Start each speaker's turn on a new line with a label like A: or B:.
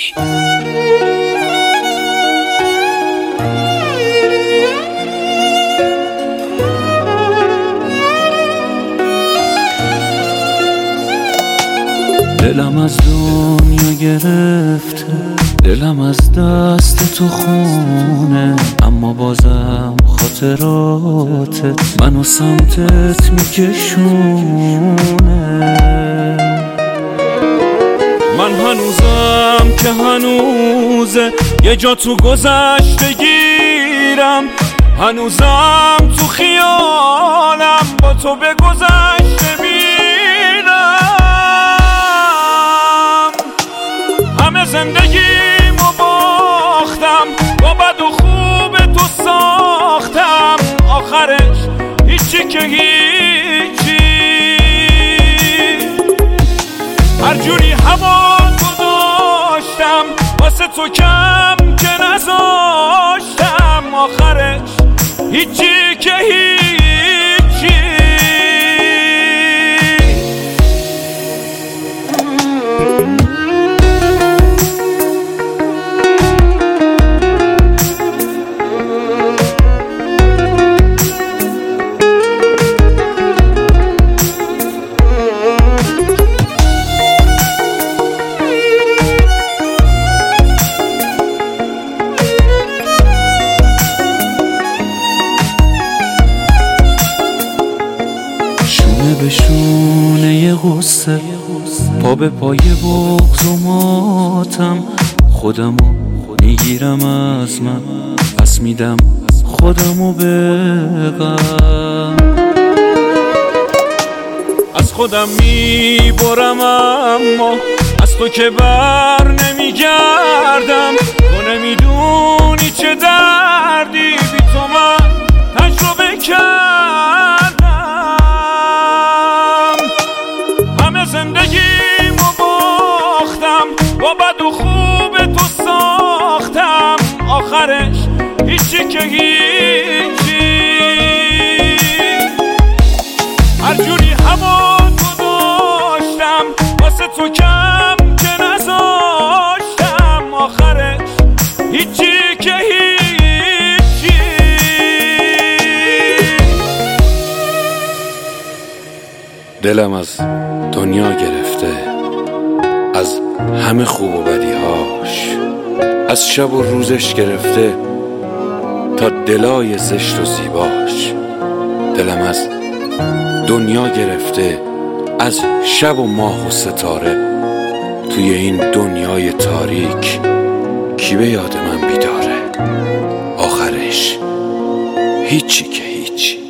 A: دلم از دنیا گرفته، دلم از دست تو خونه، اما بازم خاطراتت منو سمتت میکشونه. من هنوزم که هنوزه یه جا تو گذشته گیرم، هنوزم تو خیالم با تو به گذشته میرم. همه زندگیمو باختم، با بد و خوب تو ساختم، آخرش هیچی که هیچی. هر جوری هوا تو داشتم، واسه تو کم که نذاشتم، آخرش هیچی که هیچی. به شونه ی غصه، پا به پای بغض و ماتم، خودمو میگیرم از من، پس میدم خودمو به غم. از خودم میبرم اما از تو که بر نمیگردم. تو نمیدونی چه دردی بی تو من تجربه کردم. زندگیمو باختم، با بد و خوب تو ساختم، آخرش هیچی که هیچی. هر جوری هوا تو داشتم، واسه تو کم که نذاشتم، آخرش هیچی که هیچی.
B: دلم از دنیا گرفته، از همه خوب و بدیهاش، از شب و روزش گرفته تا دلای زشت و زیباش. دلم از دنیا گرفته، از شب و ماه و ستاره، توی این دنیای تاریک کی به یاد من بیداره، آخرش هیچی که هیچی.